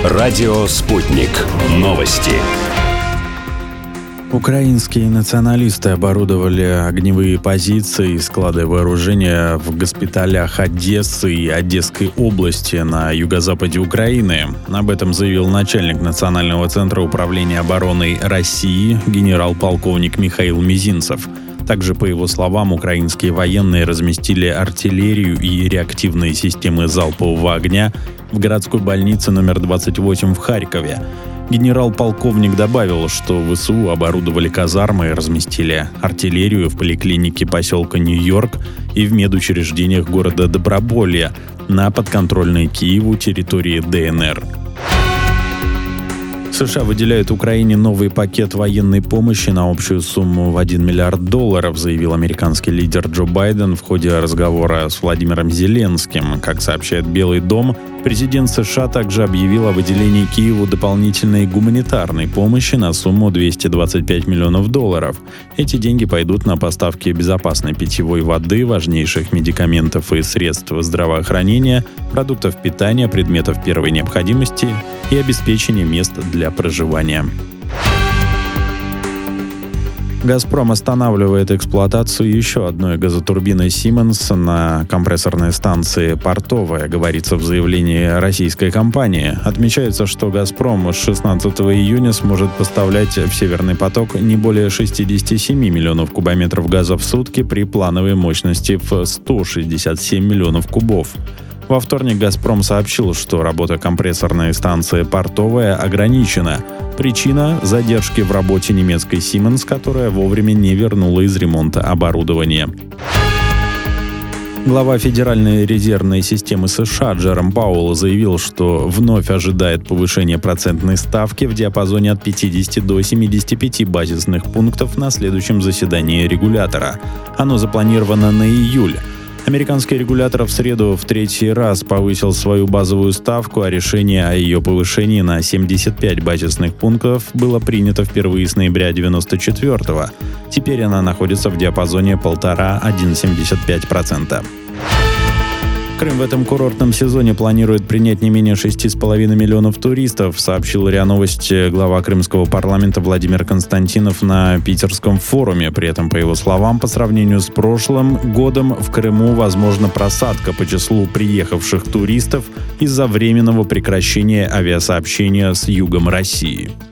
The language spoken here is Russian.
Радио «Спутник». Новости. Украинские националисты оборудовали огневые позиции и склады вооружения в госпиталях Одессы и Одесской области на юго-западе Украины. Об этом заявил начальник Национального центра управления обороной России генерал-полковник Михаил Мизинцев. Также, по его словам, украинские военные разместили артиллерию и реактивные системы залпового огня в городской больнице номер 28 в Харькове. Генерал-полковник добавил, что ВСУ оборудовали казармы и разместили артиллерию в поликлинике поселка Нью-Йорк и в медучреждениях города Доброболье на подконтрольной Киеву территории ДНР. США выделяют Украине новый пакет военной помощи на общую сумму в $1 миллиард, заявил американский лидер Джо Байден в ходе разговора с Владимиром Зеленским. Как сообщает Белый дом, президент США также объявил о выделении Киеву дополнительной гуманитарной помощи на сумму $225 миллионов. Эти деньги пойдут на поставки безопасной питьевой воды, важнейших медикаментов и средств здравоохранения, продуктов питания, предметов первой необходимости и обеспечение мест для проживания. «Газпром» останавливает эксплуатацию еще одной газотурбины Siemens на компрессорной станции «Портовая», говорится в заявлении российской компании. Отмечается, что «Газпром» с 16 июня сможет поставлять в «Северный поток» не более 67 миллионов кубометров газа в сутки при плановой мощности в 167 миллионов кубов. Во вторник «Газпром» сообщил, что работа компрессорной станции «Портовая» ограничена. Причина – задержки в работе немецкой Siemens, которая вовремя не вернула из ремонта оборудование. Глава Федеральной резервной системы США Джером Пауэлл заявил, что вновь ожидает повышения процентной ставки в диапазоне от 50 до 75 базисных пунктов на следующем заседании регулятора. Оно запланировано на июль. Американский регулятор в среду в третий раз повысил свою базовую ставку, а решение о ее повышении на 75 базисных пунктов было принято впервые с ноября 1994-го. Теперь она находится в диапазоне 1,5–1,75%. Крым в этом курортном сезоне планирует принять не менее 6,5 миллионов туристов, сообщил РИА Новости глава крымского парламента Владимир Константинов на Питерском форуме. При этом, по его словам, по сравнению с прошлым годом в Крыму возможна просадка по числу приехавших туристов из-за временного прекращения авиасообщения с югом России.